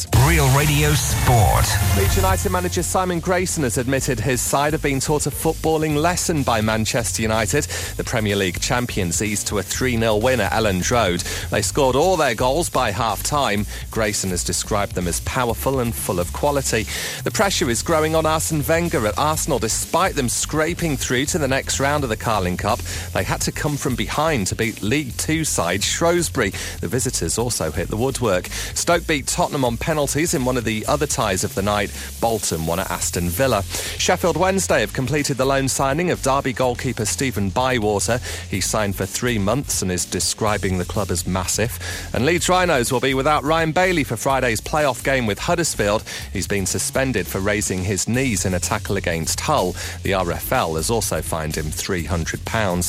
Sports. Real Radio Sport. Leeds United manager Simon Grayson has admitted his side have been taught a footballing lesson by Manchester United. The Premier League champions eased to a 3-0 win at Elland Road. They scored all their goals by half-time. Grayson has described them as powerful and full of quality. The pressure is growing on Arsene Wenger at Arsenal. Despite them scraping through to the next round of the Carling Cup, they had to come from behind to beat League Two side Shrewsbury. The visitors also hit the woodwork. Stoke beat Tottenham on penalties in one of the other ties of the night. Bolton won at Aston Villa. Sheffield Wednesday have completed the loan signing of Derby goalkeeper Stephen Bywater. He signed for 3 months and is describing the club as massive. And Leeds Rhinos will be without Ryan Bailey for Friday's playoff game with Huddersfield. He's been suspended for raising his knees in a tackle against Hull. The RFL has also fined him £300.